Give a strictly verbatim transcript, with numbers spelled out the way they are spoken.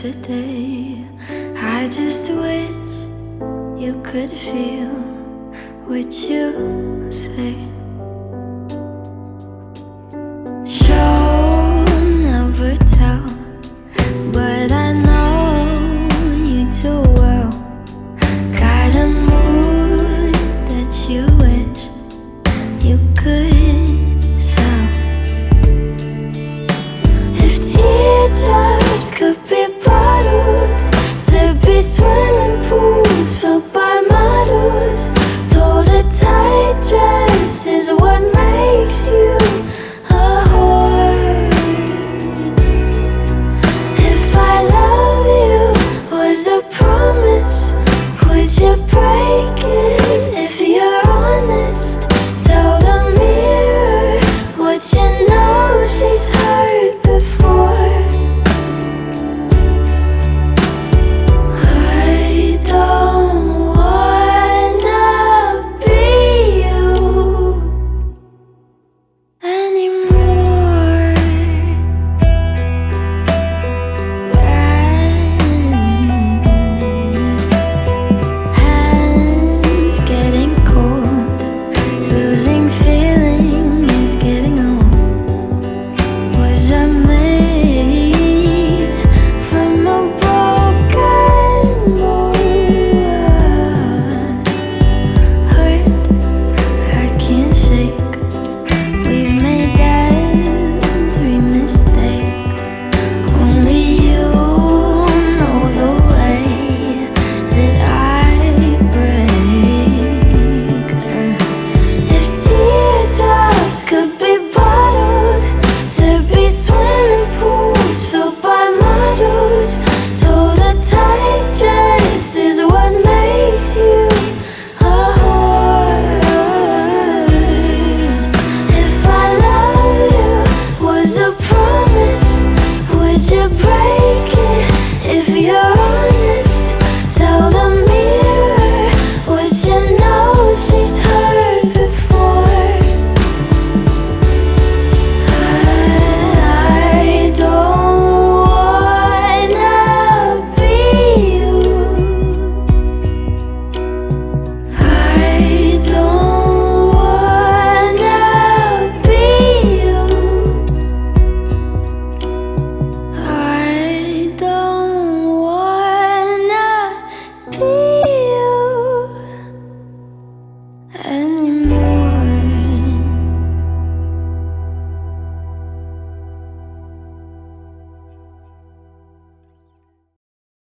today. I just wish you could feel what you say. Show, never tell, but I know you too well. Got a mood that you wish you could sell. If teardrops could be bottled, there'd be swimming pools filled by models. Told a tight dress is what